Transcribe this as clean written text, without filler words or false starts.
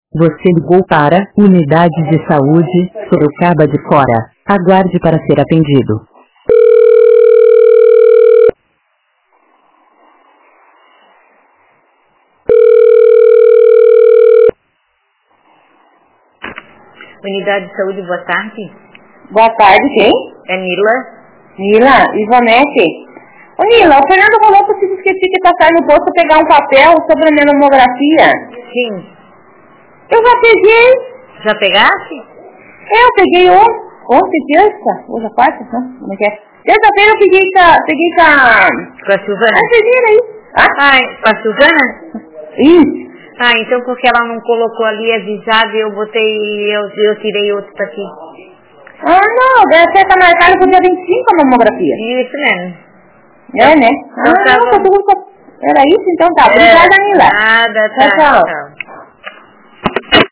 Você ligou para Unidade de Saúde, Sorocaba de Fora. Aguarde para ser atendido. Unidade de Saúde, boa tarde. Boa tarde, quem? É Nila. Nila, Ivonete. Ô Nila, o Fernando falou que eu esqueci que passar no posto pegar um papel sobre a minha mamografia. Sim. Eu já peguei. Já pegaste? Eu peguei ontem, terça. Hoje é quarta, não? Como é que é? Terça-feira eu peguei com Com a Silvana? a Silvana aí. Com a Silvana? Isso. Então porque ela não colocou ali avisado, eu tirei outro pra ti. Não, deve tá marcado pro dia 25 a mamografia. Isso mesmo. É, né? Então tá bom. Era isso? Então tá. Obrigada, Nila. Nada, Tchau, tchau. Tchau.